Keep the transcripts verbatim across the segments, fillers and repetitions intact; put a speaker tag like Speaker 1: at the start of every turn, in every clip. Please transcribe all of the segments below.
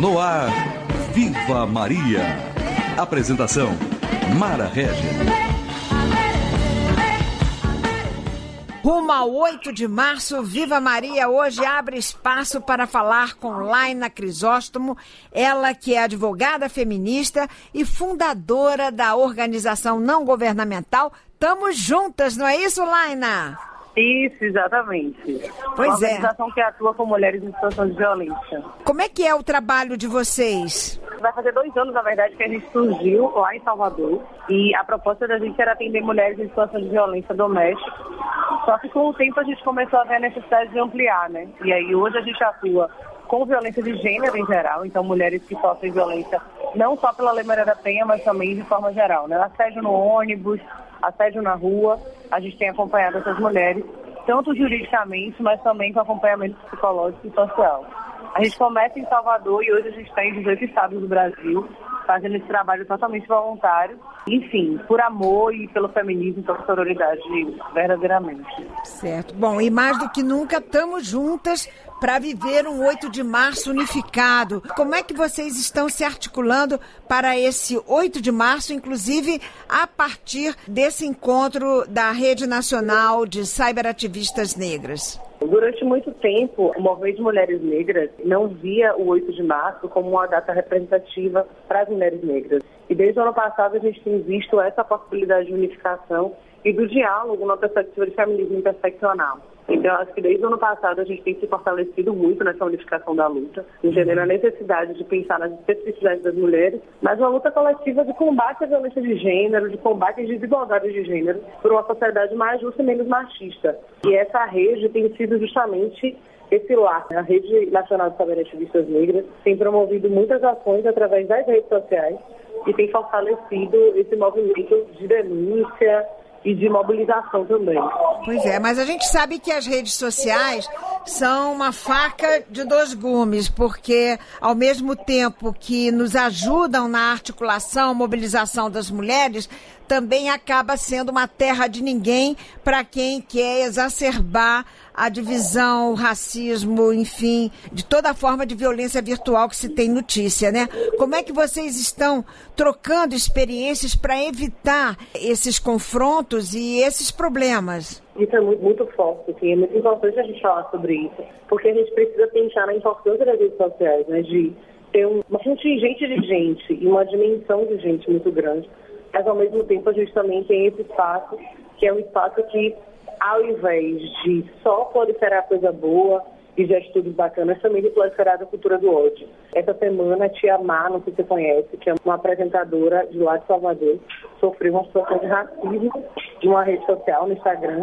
Speaker 1: No ar, Viva Maria. Apresentação, Mara Regis.
Speaker 2: Rumo ao oito de março, Viva Maria hoje abre espaço para falar com Laina Crisóstomo, ela que é advogada feminista e fundadora da organização não governamental Tamo Juntas, não é isso, Laina?
Speaker 3: Isso, exatamente.
Speaker 2: Pois
Speaker 3: Uma
Speaker 2: é.
Speaker 3: organização que atua com mulheres em situação de violência.
Speaker 2: Como é que é o trabalho de vocês?
Speaker 3: Vai fazer dois anos, na verdade, que a gente surgiu lá em Salvador. E a proposta da gente era atender mulheres em situação de violência doméstica. Só que com o tempo a gente começou a ver a necessidade de ampliar, né? E aí hoje a gente atua com violência de gênero em geral. Então mulheres que sofrem violência não só pela Lei Maria da Penha, mas também de forma geral, né? Assédio no ônibus, assédio na rua. A gente tem acompanhado essas mulheres, tanto juridicamente, mas também com acompanhamento psicológico e social. A gente começa em Salvador e hoje a gente está em dezoito estados do Brasil, fazendo esse trabalho totalmente voluntário. Enfim, por amor e pelo feminismo, pela sororidade, verdadeiramente.
Speaker 2: Certo. Bom, e mais do que nunca, estamos juntas para viver um oito de março unificado. Como é que vocês estão se articulando para esse oito de março, inclusive a partir desse encontro da Rede Nacional de Cyberativistas Negras?
Speaker 3: Durante muito tempo, o movimento de mulheres negras não via o oito de março como uma data representativa para as mulheres negras. E desde o ano passado a gente tem visto essa possibilidade de unificação e do diálogo na perspectiva de feminismo interseccional. Então, acho que desde o ano passado a gente tem se fortalecido muito nessa unificação da luta, entendendo a necessidade de pensar nas especificidades das mulheres, mas uma luta coletiva de combate à violência de gênero, de combate às desigualdades de gênero, por uma sociedade mais justa e menos machista. E essa rede tem sido justamente esse lar. A Rede Nacional de Cyberativistas Negras tem promovido muitas ações através das redes sociais e tem fortalecido esse movimento de denúncia e de mobilização também.
Speaker 2: Pois é, mas a gente sabe que as redes sociais são uma faca de dois gumes, porque ao mesmo tempo que nos ajudam na articulação, mobilização das mulheres, também acaba sendo uma terra de ninguém para quem quer exacerbar a divisão, o racismo, enfim, de toda forma de violência virtual que se tem notícia, né? Como é que vocês estão trocando experiências para evitar esses confrontos e esses problemas?
Speaker 3: Isso é muito, muito forte, assim, é muito importante a gente falar sobre isso, porque a gente precisa pensar na importância das redes sociais, né, de ter um, uma contingente de gente e uma dimensão de gente muito grande, mas ao mesmo tempo a gente também tem esse espaço, que é um espaço que, ao invés de só proliferar coisa boa e de atitudes bacanas, também de proliferar a cultura do ódio. Essa semana, a Tia Má, não sei se você conhece, que é uma apresentadora de lá de Salvador, sofreu uma situação de racismo de uma rede social no Instagram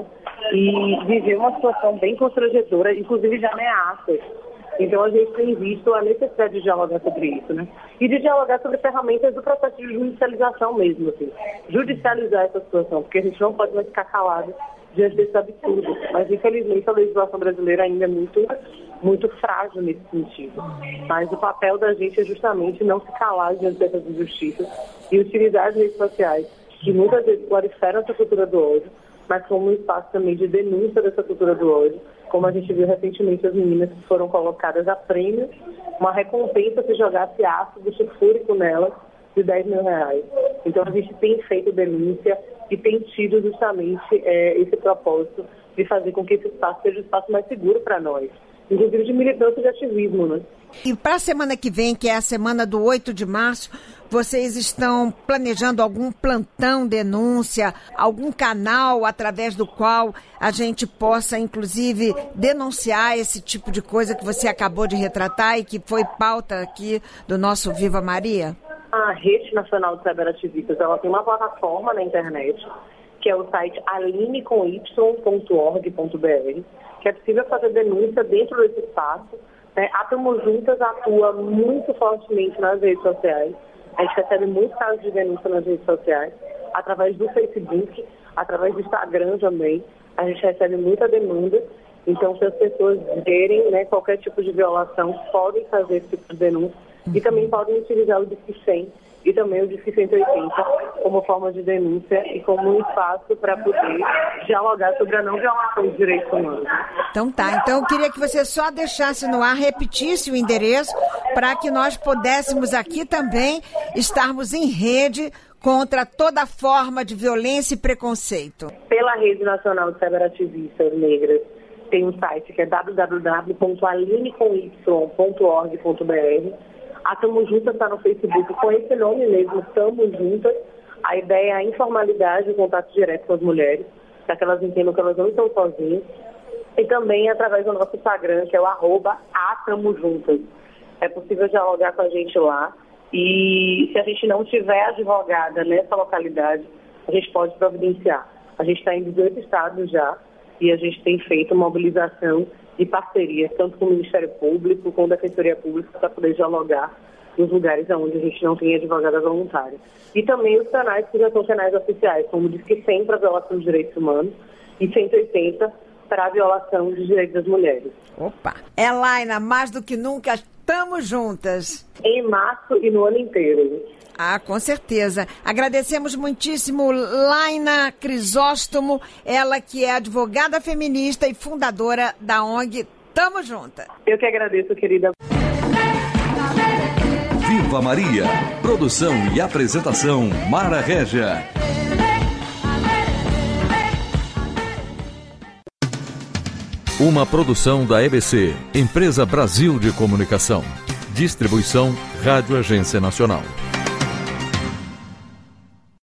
Speaker 3: e viveu uma situação bem constrangedora, inclusive de ameaças. Então a gente tem visto a necessidade de dialogar sobre isso, né? E de dialogar sobre ferramentas do processo de judicialização mesmo, assim. Judicializar essa situação, porque a gente não pode mais ficar calado diante desse absurdo. Mas infelizmente a legislação brasileira ainda é muito, muito frágil nesse sentido. Mas o papel da gente é justamente não se calar diante dessas injustiças e utilizar as redes sociais, que muitas vezes proliferam essa cultura do ódio, mas como um espaço também de denúncia dessa cultura do ódio, como a gente viu recentemente as meninas que foram colocadas a prêmio, uma recompensa se jogasse ácido sulfúrico nelas de dez mil reais. Então a gente tem feito denúncia e tem tido justamente é, esse propósito de fazer com que esse espaço seja um espaço mais seguro para nós, inclusive de militância e de ativismo, né?
Speaker 2: E para a semana que vem, que é a semana do oito de março, vocês estão planejando algum plantão denúncia, algum canal através do qual a gente possa, inclusive, denunciar esse tipo de coisa que você acabou de retratar e que foi pauta aqui do nosso Viva Maria?
Speaker 3: A Rede Nacional de Cyberativistas, ela tem uma plataforma na internet, que é o site aline com y ponto org ponto br, que é possível fazer denúncia dentro desse espaço. Né? A Tamo Juntas atua muito fortemente nas redes sociais. A gente recebe muitos casos de denúncia nas redes sociais, através do Facebook, através do Instagram também. A gente recebe muita demanda. Então, se as pessoas verem, né, qualquer tipo de violação, podem fazer esse tipo de denúncia. E também podem utilizar o Disque cem e também o Disque cento e oitenta como forma de denúncia e como um espaço para poder dialogar sobre a não violação de direitos humanos.
Speaker 2: Então tá, então eu queria que você só deixasse no ar, repetisse o endereço para que nós pudéssemos aqui também estarmos em rede contra toda forma de violência e preconceito.
Speaker 3: Pela Rede Nacional de Cyberativistas Negras, tem um site que é w w w ponto aline com y ponto org ponto b r. A Tamo Juntas está no Facebook com esse nome mesmo, Tamo Juntas. A ideia é a informalidade, o contato direto com as mulheres, para que elas entendam que elas não estão sozinhas. E também através do nosso Instagram, que é o arroba atamojuntas. É possível dialogar com a gente lá. E se a gente não tiver advogada nessa localidade, a gente pode providenciar. A gente está em dezoito estados já e a gente tem feito mobilização e parceria, tanto com o Ministério Público, com a Defensoria Pública, para poder dialogar nos lugares onde a gente não tem advogada voluntária. E também os canais que já são canais oficiais, como diz que sempre a violação de direitos humanos e cento e oitenta para a violação dos direitos das mulheres.
Speaker 2: Opa! Elaina, mais do que nunca, estamos juntas.
Speaker 3: Em março e no ano inteiro.
Speaker 2: Ah, com certeza. Agradecemos muitíssimo Laina Crisóstomo, ela que é advogada feminista e fundadora da O N G Tamo Junta.
Speaker 3: Eu que agradeço, querida.
Speaker 1: Viva Maria! Produção e apresentação, Mara Régia. Uma produção da E B C, Empresa Brasil de Comunicação. Distribuição Rádio Agência Nacional.